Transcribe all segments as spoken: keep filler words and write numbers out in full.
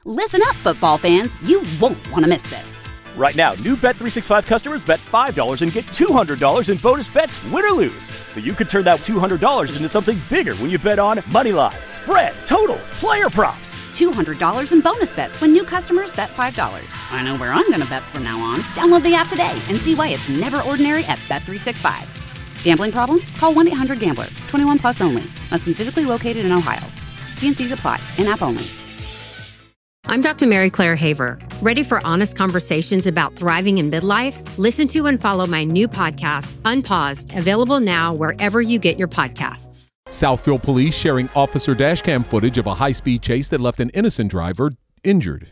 Listen up, football fans. You won't want to miss this. Right now, new Bet three sixty-five customers bet five dollars and get two hundred dollars in bonus bets, win or lose. So you could turn that two hundred dollars into something bigger when you bet on money line, spread, totals, player props. two hundred dollars in bonus bets when new customers bet five dollars. I know where I'm going to bet from now on. Download the app today and see why it's never ordinary at Bet three sixty-five. Gambling problem? Call one eight hundred gambler. twenty-one plus only. Must be physically located in Ohio. T and C's apply. In-app only. I'm Doctor Mary Claire Haver. Ready for honest conversations about thriving in midlife? Listen to and follow my new podcast, Unpaused, available now wherever you get your podcasts. Southfield police sharing officer dashcam footage of a high-speed chase that left an innocent driver injured.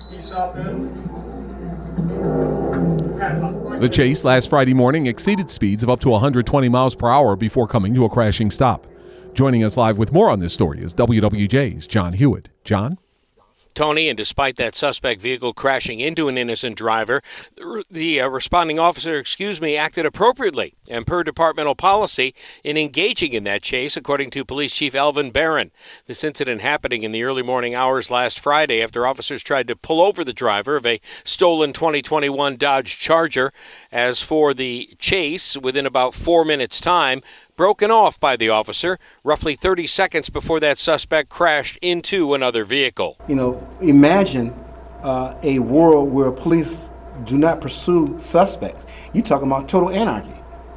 The chase last Friday morning exceeded speeds of up to one hundred twenty miles per hour before coming to a crashing stop. Joining us live with more on this story is W W J's John Hewitt. John? Tony, and despite that suspect vehicle crashing into an innocent driver, the, the uh, responding officer, excuse me, acted appropriately and per departmental policy in engaging in that chase, according to Police Chief Alvin Barron. This incident happening in the early morning hours last Friday after officers tried to pull over the driver of a stolen twenty twenty-one Dodge Charger. As for the chase, within about four minutes' time, broken off by the officer roughly thirty seconds before that suspect crashed into another vehicle. You know, imagine uh, a world where police do not pursue suspects. You're talking about total anarchy.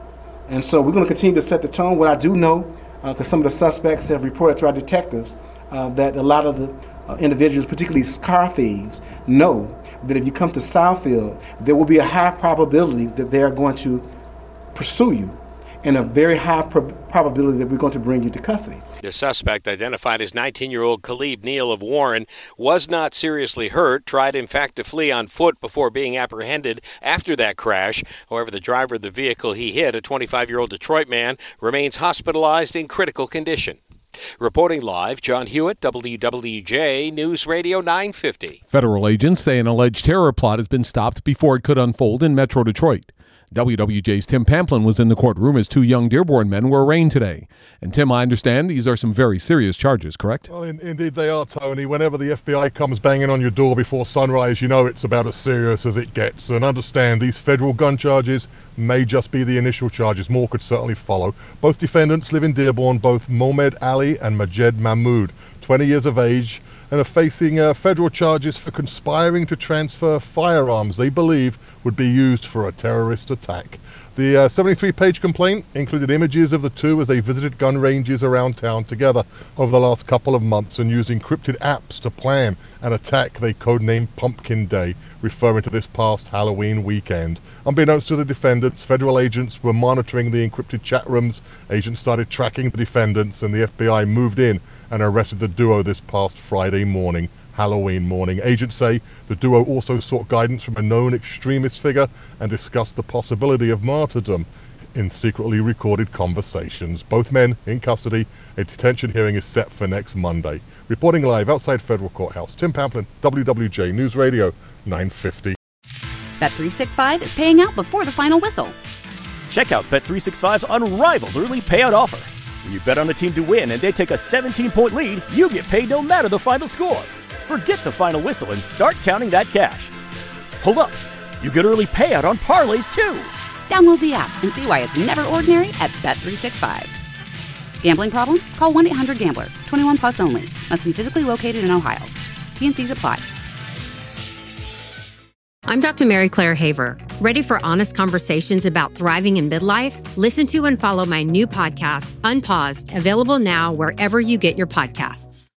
And so we're going to continue to set the tone. What I do know, because uh, some of the suspects have reported to our detectives, uh, that a lot of the uh, individuals, particularly car thieves, know that if you come to Southfield, there will be a high probability that they are going to pursue you, and a very high prob- probability that we're going to bring you to custody. The suspect, identified as nineteen-year-old Khalib Neal of Warren, was not seriously hurt, tried in fact to flee on foot before being apprehended after that crash. However, the driver of the vehicle he hit, a twenty-five-year-old Detroit man, remains hospitalized in critical condition. Reporting live, John Hewitt, W W J News Radio nine fifty. Federal agents say an alleged terror plot has been stopped before it could unfold in Metro Detroit. W W J's Tim Pamplin was in the courtroom as two young Dearborn men were arraigned today. And Tim, I understand these are some very serious charges, correct? Well, in, indeed they are, Tony. Whenever the F B I comes banging on your door before sunrise, you know it's about as serious as it gets. And understand, these federal gun charges may just be the initial charges. More could certainly follow. Both defendants live in Dearborn, both Mohamed Ali and Majed Mahmood, twenty years of age, and are facing uh, federal charges for conspiring to transfer firearms they believe would be used for a terrorist attack. The uh, seventy-three page complaint included images of the two as they visited gun ranges around town together over the last couple of months and used encrypted apps to plan an attack they codenamed Pumpkin Day, referring to this past Halloween weekend. Unbeknownst to the defendants, federal agents were monitoring the encrypted chat rooms. Agents started tracking the defendants, and the F B I moved in and arrested the duo this past Friday morning, Halloween morning. Agents say the duo also sought guidance from a known extremist figure and discussed the possibility of martyrdom in secretly recorded conversations. Both men in custody. A detention hearing is set for next Monday. Reporting live outside Federal Courthouse, Tim Pamplin, W W J News Radio nine fifty. Bet three sixty-five is paying out before the final whistle. Check out Bet three sixty-five's unrivaled early payout offer. When you bet on a team to win and they take a seventeen-point lead, you get paid no matter the final score. Forget the final whistle and start counting that cash. Hold up. You get early payout on parlays, too. Download the app and see why it's never ordinary at Bet three sixty-five. Gambling problem? Call one eight hundred gambler. twenty-one plus only. Must be physically located in Ohio. T and C's apply. I'm Doctor Mary Claire Haver. Ready for honest conversations about thriving in midlife? Listen to and follow my new podcast, Unpaused, available now wherever you get your podcasts.